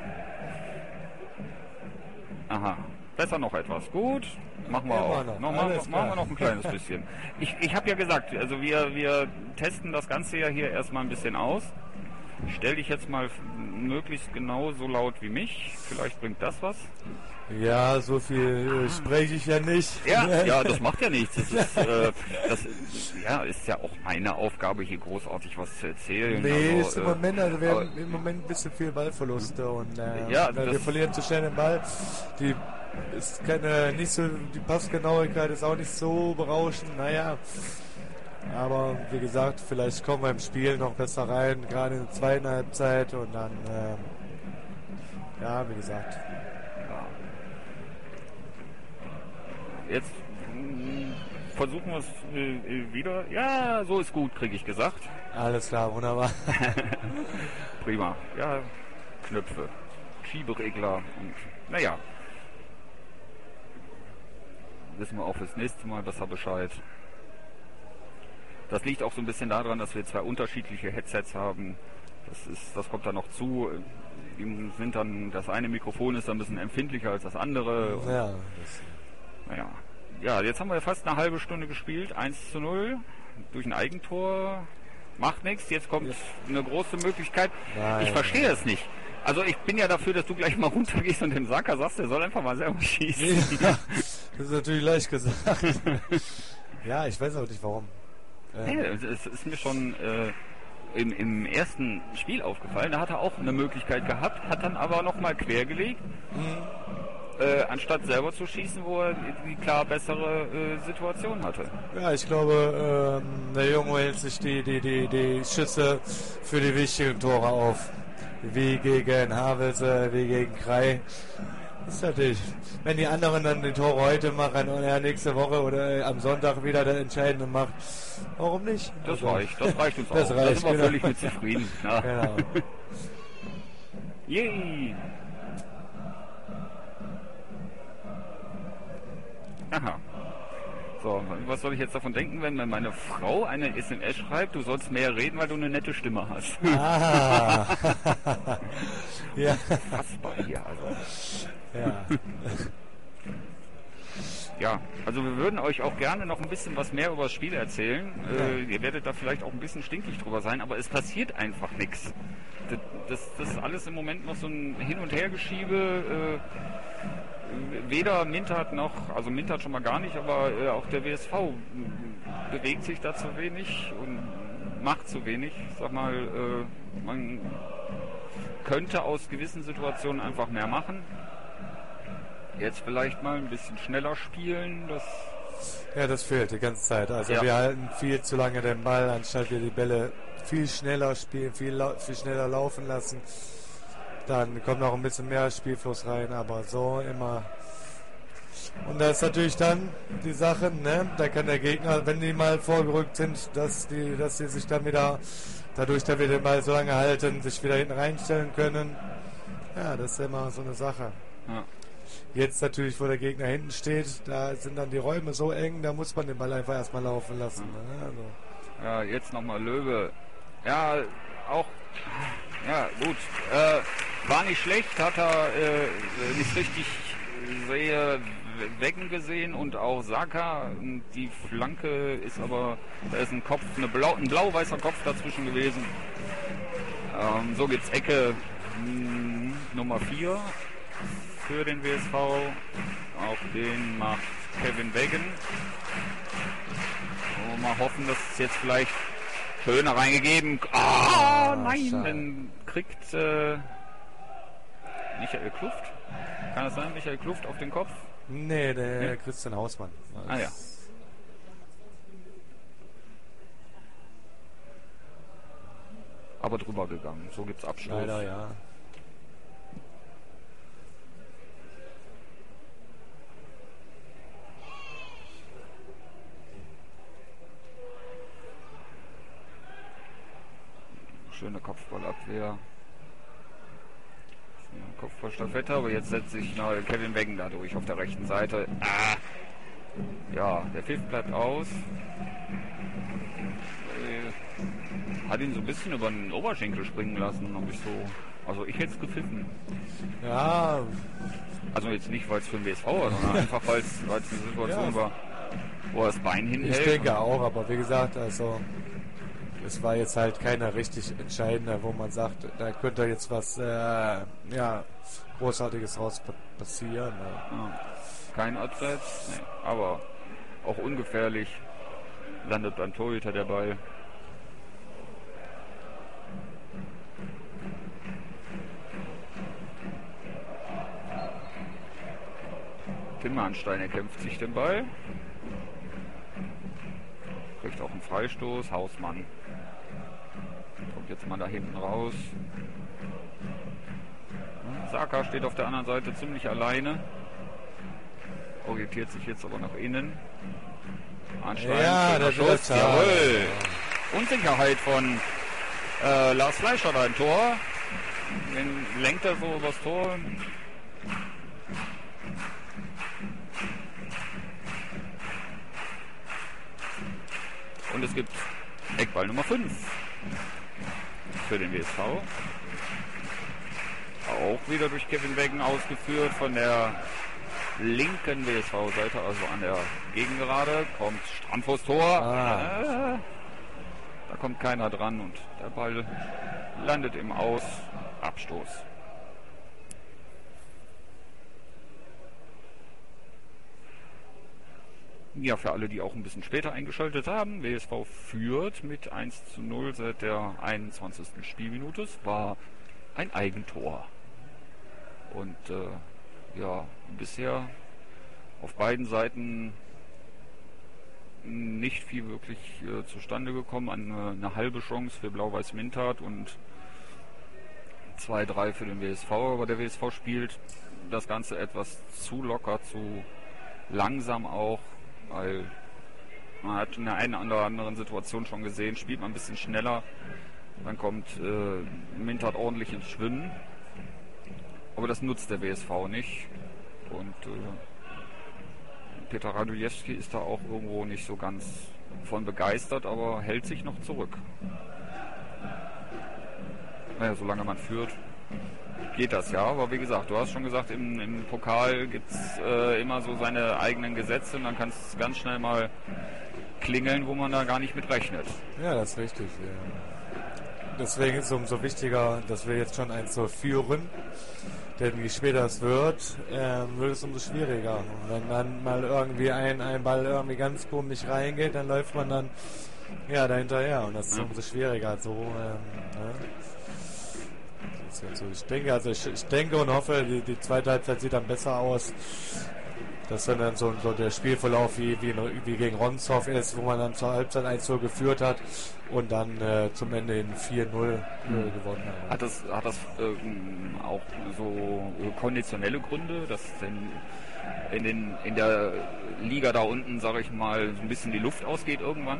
Aha, besser noch etwas, gut. Machen wir Immer auch. noch, Noch, machen, alles wir- machen wir klar. noch ein kleines bisschen. Ich, ich habe ja gesagt, also wir, wir testen das Ganze ja hier erstmal ein bisschen aus. Ich stelle dich jetzt mal f- möglichst genau so laut wie mich. Vielleicht bringt das was. Ja, so viel äh, spreche ich ja nicht. Ja, ja, das macht ja nichts. Das ist, äh, das ja, ist ja auch meine Aufgabe, hier großartig was zu erzählen. Nee, also, ist im äh, Moment, also wir aber- haben im Moment ein bisschen viel Ballverluste und äh, Ja, weil wir das- verlieren zu schnell den Ball. Die ist keine, nicht so, die Passgenauigkeit ist auch nicht so berauschend, naja. Aber wie gesagt, vielleicht kommen wir im Spiel noch besser rein, gerade in der zweiten Halbzeit und dann, ähm, ja, wie gesagt. Jetzt mh, versuchen wir es äh, äh, wieder. Ja, so ist gut, kriege ich gesagt. Alles klar, wunderbar. Prima. Ja, Knöpfe, Schieberegler und naja. Wissen wir auch fürs nächste Mal besser Bescheid. Das liegt auch so ein bisschen daran, dass wir zwei unterschiedliche Headsets haben. Das ist, das kommt dann noch zu. Die sind dann, das eine Mikrofon ist dann ein bisschen empfindlicher als das andere. Und, Ja, das, naja. Ja, jetzt haben wir fast eine halbe Stunde gespielt. eins zu null durch ein Eigentor. Macht nichts. Jetzt kommt eine große Möglichkeit. Nein. Ich verstehe es nicht. Also ich bin ja dafür, dass du gleich mal runtergehst und dem Saka sagst, der soll einfach mal selber schießen. ja, das ist natürlich leicht gesagt. Ja, ich weiß auch nicht warum. Nee, es ist mir schon äh, im, im ersten Spiel aufgefallen. Da hat er auch eine Möglichkeit gehabt, hat dann aber nochmal quergelegt, äh, anstatt selber zu schießen, wo er die klar bessere äh, Situation hatte. Ja, ich glaube, ähm, der Junge hält sich die, die, die, die Schüsse für die wichtigen Tore auf. Wie gegen Havelse, wie gegen Krei. Das ist natürlich, wenn die anderen dann die Tore heute machen und er nächste Woche oder am Sonntag wieder das Entscheidende macht, warum nicht? Das Also, reicht, das reicht uns das auch. reicht, da sind wir genau. völlig mit zufrieden. Ja. Genau. Yay! Aha. So, was soll ich jetzt davon denken, wenn mir meine Frau eine S M S schreibt, du sollst mehr reden, weil du eine nette Stimme hast? Ah. Ja. Fassbar hier, also. Ja. ja, also wir würden euch auch gerne noch ein bisschen was mehr über das Spiel erzählen. Äh, ihr werdet da vielleicht auch ein bisschen stinkig drüber sein, aber es passiert einfach nichts. Das, das, das ist alles im Moment noch so ein Hin- und Hergeschiebe. Äh, weder Mintat noch, also Mintat schon mal gar nicht, aber äh, auch der W S V bewegt sich da zu wenig und macht zu wenig. Ich sag mal, äh, man könnte aus gewissen Situationen einfach mehr machen. Jetzt vielleicht mal ein bisschen schneller spielen. Das ja, das fehlt die ganze Zeit. Also ja. wir halten viel zu lange den Ball, anstatt wir die Bälle viel schneller spielen, viel, lau- viel schneller laufen lassen. Dann kommt noch ein bisschen mehr Spielfluss rein, aber so immer. Und da ist natürlich dann die Sache, ne? Da kann der Gegner, wenn die mal vorgerückt sind, dass die, dass sie sich dann wieder, dadurch, dass wir den Ball so lange halten, sich wieder hinten reinstellen können. Ja, das ist immer so eine Sache. Ja. Jetzt natürlich, wo der Gegner hinten steht, da sind dann die Räume so eng, da muss man den Ball einfach erstmal laufen lassen. Ne? Also. Ja, jetzt nochmal Löwe. Ja, auch, ja gut, äh, war nicht schlecht, hat er äh, nicht richtig sehe Wecken gesehen und auch Saka. Die Flanke ist aber, da ist ein Kopf, eine Blau, ein blau-weißer Kopf dazwischen gewesen. Ähm, so gibt's Ecke mh, Nummer vier für den W S V. Auch den macht Kevin Weggen. So, mal hoffen, dass es jetzt vielleicht schöner reingegeben. Ah, nein, schade. dann kriegt äh, Michael Kluft. Kann das sein, Michael Kluft auf den Kopf? Nee, der Nee. Christian Hausmann. Ah ja. Aber drüber gegangen. So gibt's Abschluss. Leider, ja. Schöne Kopfballabwehr. Kopfballstaffette, aber jetzt setzt sich noch Kevin Weggen da durch auf der rechten Seite. Ah. Ja, der Pfiff bleibt aus. Äh, hat ihn so ein bisschen über den Oberschenkel springen lassen. Hab ich so, also ich hätte es gepfiffen. Ja, Also jetzt nicht, weil es für den W S V war, sondern einfach, weil es eine Situation Ja. war, wo er das Bein hinhält. ich denke auch, aber wie gesagt, also es war jetzt halt keiner richtig entscheidender, wo man sagt, da könnte jetzt was äh, ja, Großartiges raus passieren. Ne? Ja. Kein Abseits, nee. Aber auch ungefährlich. Landet beim Torhüter der Ball. Timmerstein erkämpft sich den Ball. Kriegt auch einen Freistoß. Hausmann kommt jetzt mal da hinten raus. Saka steht auf der anderen Seite ziemlich alleine. Orientiert sich jetzt aber nach innen. Anscheinend Ja, schöner das Schuss. ist schade. Jawohl. Unsicherheit von äh, Lars Fleischer da ein Tor. Den lenkt er so übers Tor. Und es gibt Eckball Nummer fünf für den W S V. Auch wieder durch Kevin Weggen ausgeführt von der linken W S V-Seite, also an der Gegengerade, kommt stramm vors Tor. Ah. Äh, da kommt keiner dran und der Ball landet im Aus. Abstoß. Ja, für alle, die auch ein bisschen später eingeschaltet haben, W S V führt mit eins zu null seit der einundzwanzigsten Spielminute. Es war ein Eigentor. Und äh, ja, bisher auf beiden Seiten nicht viel wirklich äh, zustande gekommen. Eine, eine halbe Chance für Blau-Weiß Mintat und zwei drei für den W S V. Aber der W S V spielt das Ganze etwas zu locker, zu langsam auch, weil man hat in der einen oder anderen Situation schon gesehen, spielt man ein bisschen schneller, dann kommt äh, Mintat ordentlich ins Schwimmen. Aber das nutzt der W S V nicht. Und äh, Peter Radujewski ist da auch irgendwo nicht so ganz von begeistert, aber hält sich noch zurück. Naja, solange man führt, geht das ja. Aber wie gesagt, du hast schon gesagt, im, im Pokal gibt es äh, immer so seine eigenen Gesetze und dann kann es ganz schnell mal klingeln, wo man da gar nicht mit rechnet. Ja, das ist richtig. Ja. Deswegen ist es umso wichtiger, dass wir jetzt schon eins zu führen. Denn je später es wird, äh, wird es umso schwieriger. Und wenn dann mal irgendwie ein, ein Ball irgendwie ganz komisch reingeht, dann läuft man dann ja dahinterher und das ist Ja. umso schwieriger. So, ähm, ne? Das ist jetzt so. Ich denke, also ich, ich denke und hoffe, die, die zweite Halbzeit sieht dann besser aus. Dass dann so, so der Spielverlauf wie, wie, wie gegen Ronshoff ist, wo man dann zur Halbzeit eins zu null geführt hat und dann äh, zum Ende in vier null äh, gewonnen hat. Hat das, hat das ähm, auch so äh, konditionelle Gründe, dass denn in, den, in der Liga da unten, sage ich mal, so ein bisschen die Luft ausgeht irgendwann?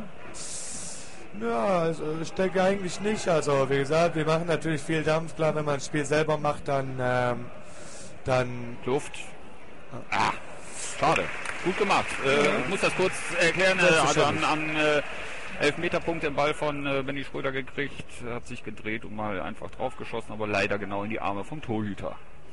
Ja, also ich denke eigentlich nicht. Also wie gesagt, wir machen natürlich viel Dampf. Klar, wenn man ein Spiel selber macht, dann ähm, dann Luft. Ah, schade. Gut gemacht. Äh, ich muss das kurz erklären. Äh, also an, an äh, Elfmeterpunkt den Ball von äh, Benny Schröder gekriegt, hat sich gedreht und mal einfach draufgeschossen, aber leider genau in die Arme vom Torhüter.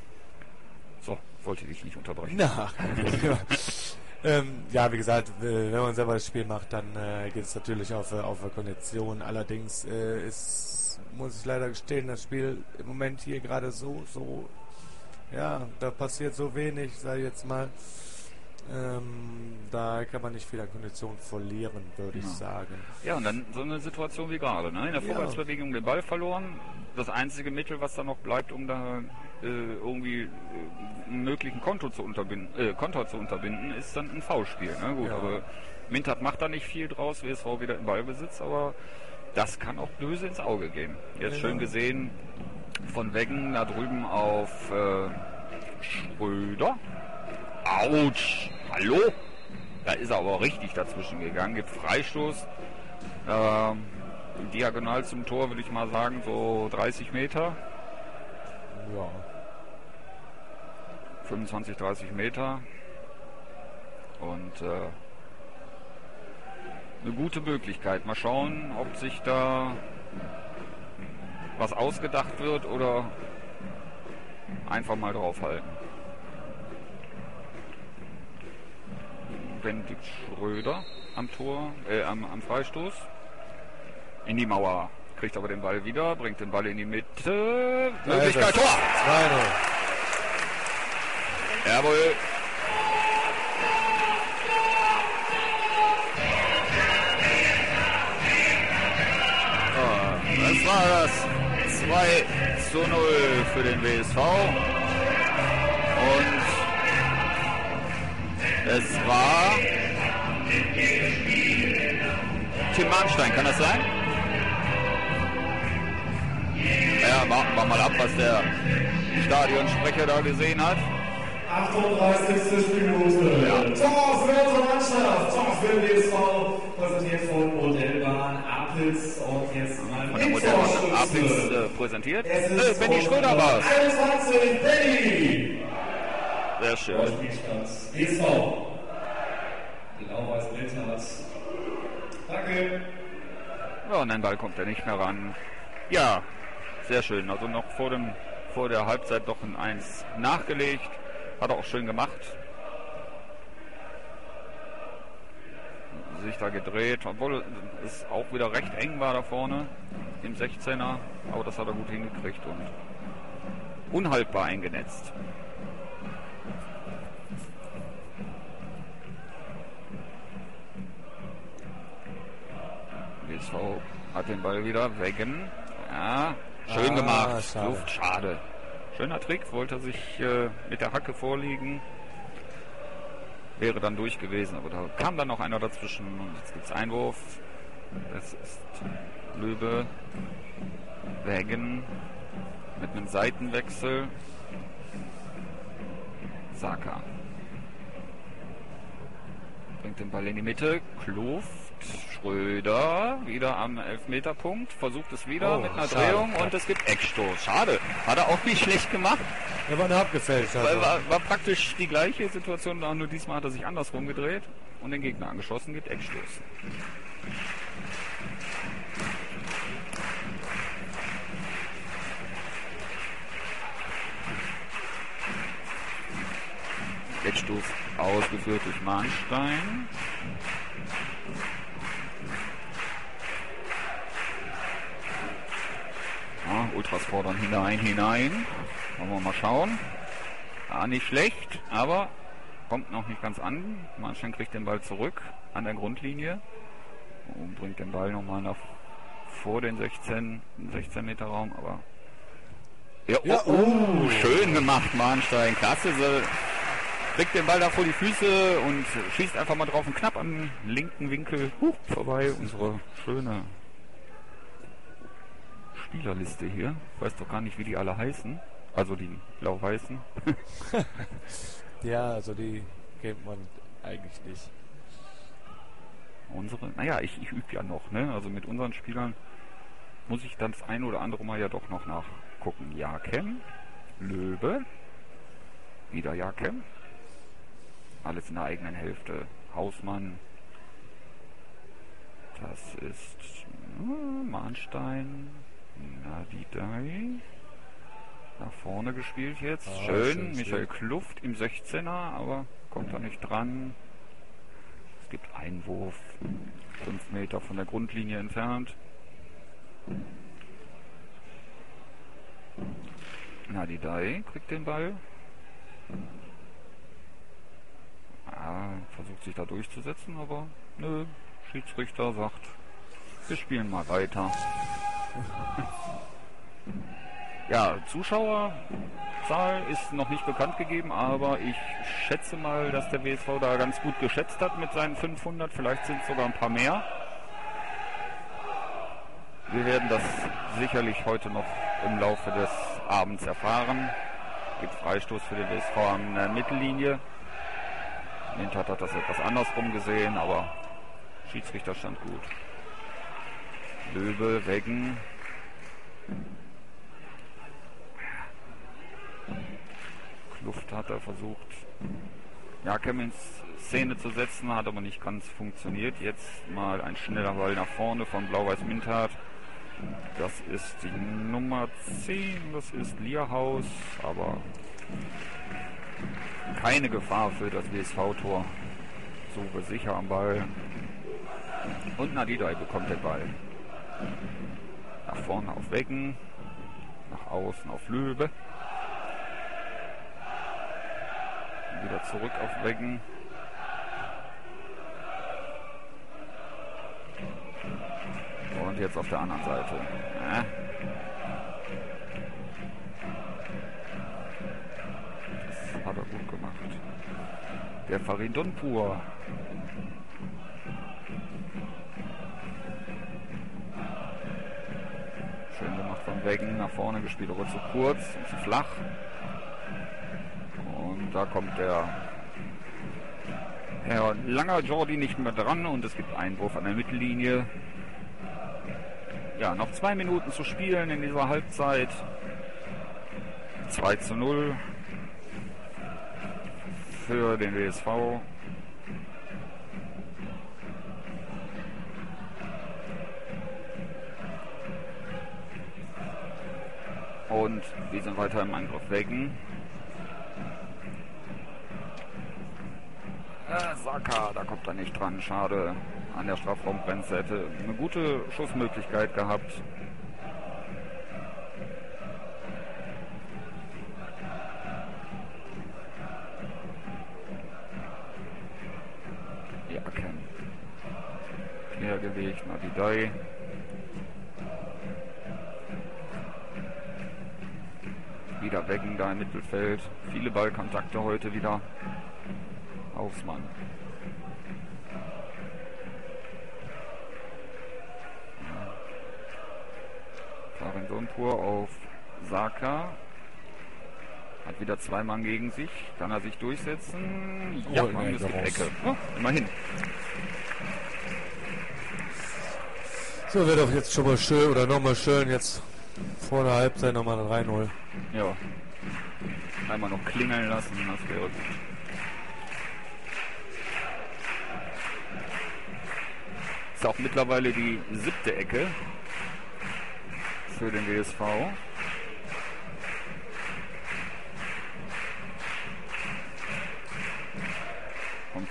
So, wollte dich nicht unterbrechen. Na, ja. ähm, ja, wie gesagt, wenn man selber das Spiel macht, dann äh, geht es natürlich auf, auf eine Kondition. Allerdings äh, ist, muss ich leider gestehen, das Spiel im Moment hier gerade so, so, ja, da passiert so wenig, sag ich jetzt mal. Ähm, da kann man nicht viel an Kondition verlieren, würde ich Ja. sagen. Ja, und dann so eine Situation wie gerade. Ne? In der Ja. Vorwärtsbewegung den Ball verloren. Das einzige Mittel, was da noch bleibt, um da äh, irgendwie äh, einen möglichen Konto zu unterbinden, äh, Konter zu unterbinden, ist dann ein Foulspiel. Ne? Gut, Ja. aber Mintert macht da nicht viel draus, W S V wieder im Ballbesitz, aber das kann auch böse ins Auge gehen. Jetzt Ja. schön gesehen von Weggen da drüben auf äh, Schröder. Autsch! Hallo? Da ist er aber richtig dazwischen gegangen. Gibt Freistoß. Ähm, diagonal zum Tor würde ich mal sagen, so dreißig Meter. Ja. fünfundzwanzig, dreißig Meter. Und äh, eine gute Möglichkeit. Mal schauen, ob sich da was ausgedacht wird oder einfach mal draufhalten. Benedikt Schröder am Tor, äh, am, am Freistoß. In die Mauer. Kriegt aber den Ball wieder, bringt den Ball in die Mitte. Möglichkeit, Tor! zwei null. Jawohl. So, das war das zwei zu null für den W S V. Und es war Tim Mahnstein, kann das sein? Ja, warten wir mal ab, was der Stadionsprecher da gesehen hat. achtunddreißigste Spielminute. Ja. Tor für unsere Mannschaft. Tor für den W S V. Präsentiert von Modellbahn Apels. Und jetzt mal Von der Modellbahn Apels äh, präsentiert. Es Äh, ist Benny Schröder war's. einundzwanzig, Benny. Sehr schön. Spielstand W S V. Blau-Weiß Mintert. Danke. Ja, und den Ball kommt er nicht mehr ran. Ja, sehr schön. Also noch vor dem vor der Halbzeit doch ein eins nachgelegt. Hat er auch schön gemacht. Sich da gedreht, obwohl es auch wieder recht eng war da vorne im sechzehner. Aber das hat er gut hingekriegt und unhaltbar eingenetzt. W S V hat den Ball wieder weggen. Ja, schön Ah, gemacht. schade. Luft, schade. Schöner Trick, wollte er sich äh, mit der Hacke vorlegen. Wäre dann durch gewesen, aber da kam dann noch einer dazwischen und jetzt gibt es Einwurf. Das ist Löwe. Weggen mit einem Seitenwechsel. Saka bringt den Ball in die Mitte. Kluft. Schröder wieder am Elfmeterpunkt. Versucht es wieder Oh, mit einer schade. Drehung und es gibt Eckstoß. Schade. Hat er auch nicht schlecht gemacht. Er war nur abgefälscht. Weil Also. war, war praktisch die gleiche Situation, nur diesmal hat er sich andersrum gedreht und den Gegner angeschossen, gibt Eckstoß. Freistoß ausgeführt durch Mahnstein. Ja, Ultras fordern hinein, hinein. Wollen wir mal schauen. Ah, nicht schlecht, aber kommt noch nicht ganz an. Mahnstein kriegt den Ball zurück an der Grundlinie und bringt den Ball nochmal nach vor den sechzehn Meter Raum, aber ja, oh, Ja, oh, oh. schön gemacht, Mahnstein, klasse. So, kriegt den Ball da vor die Füße und schießt einfach mal drauf und knapp am linken Winkel huch, vorbei. Unsere schöne Spielerliste hier. Ich weiß doch gar nicht, wie die alle heißen. Also die blau-weißen. Ja, also die kennt man eigentlich nicht. Unsere, naja, ich, ich übe ja noch, ne? Also mit unseren Spielern muss ich dann das ein oder andere Mal ja doch noch nachgucken. Jakem, Löwe, wieder Jakem. Alles in der eigenen Hälfte. Hausmann. Das ist äh, Mahnstein. Nadidai. Nach vorne gespielt jetzt. Ah, schön. schön, Michael schön. Kluft im sechzehner, aber kommt da nicht dran. Es gibt Einwurf. Fünf Meter von der Grundlinie entfernt. Nadidai kriegt den Ball. Ja, versucht sich da durchzusetzen, aber nö. Schiedsrichter sagt, wir spielen mal weiter. Ja, Zuschauerzahl ist noch nicht bekannt gegeben, aber ich schätze mal, dass der W S V da ganz gut geschätzt hat mit seinen fünfhundert. Vielleicht sind es sogar ein paar mehr. Wir werden das sicherlich heute noch im Laufe des Abends erfahren. Gibt Freistoß für den W S V an der Mittellinie. Mintert hat das etwas andersrum gesehen, aber Schiedsrichter stand gut. Löwe, Weggen. Kluft hat er versucht, Jakem in Szene zu setzen, hat aber nicht ganz funktioniert. Jetzt mal ein schneller Ball nach vorne von Blau-Weiß Mintert. Das ist die Nummer zehn, das ist Lierhaus, aber keine Gefahr für das W S V-Tor. Suche sicher am Ball. Und Nadidai bekommt den Ball. Nach vorne auf Weggen, nach außen auf Löwe. Wieder zurück auf Weggen. Und jetzt auf der anderen Seite. Ja. Das hat er gut gemacht. Der Faridonpur. Schön gemacht von Weggen. Nach vorne gespielt, aber zu kurz und zu flach. Und da kommt der Herr Langer Jordi nicht mehr dran und es gibt Einwurf an der Mittellinie. Ja, noch zwei Minuten zu spielen in dieser Halbzeit. zwei zu null für den W S V. Und wir sind weiter im Angriff. Weggen. Äh, Saka, da kommt er nicht dran. Schade. An der Strafraumgrenze hätte eine gute Schussmöglichkeit gehabt. Ja, Ken. Quergelegt, Nadidai. Wieder Weggen da im Mittelfeld. Viele Ballkontakte heute wieder. Hausmann. Faridonpur auf Saka. Hat wieder zwei Mann gegen sich. Kann er sich durchsetzen? Ja, Oh, Mann, nee, es gibt raus. Ecke. Oh, immerhin. So, wäre doch jetzt schon mal schön, oder nochmal schön, jetzt vor der Halbzeit nochmal reinholen. Ja. Einmal noch klingeln lassen, das wäre gut. Ist auch mittlerweile die siebte Ecke für den W S V.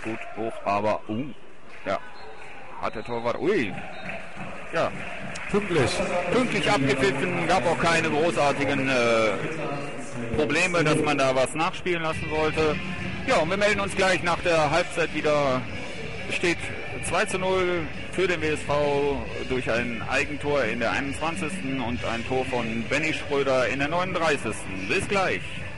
gut hoch, aber, uh, ja, hat der Torwart, ui, ja, Pünktlich. pünktlich abgepfiffen, gab auch keine großartigen äh, Probleme, dass man da was nachspielen lassen wollte. Ja, und wir melden uns gleich nach der Halbzeit wieder. Steht zwei zu null für den W S V durch ein Eigentor in der einundzwanzigsten und ein Tor von Benny Schröder in der neununddreißigsten Bis gleich.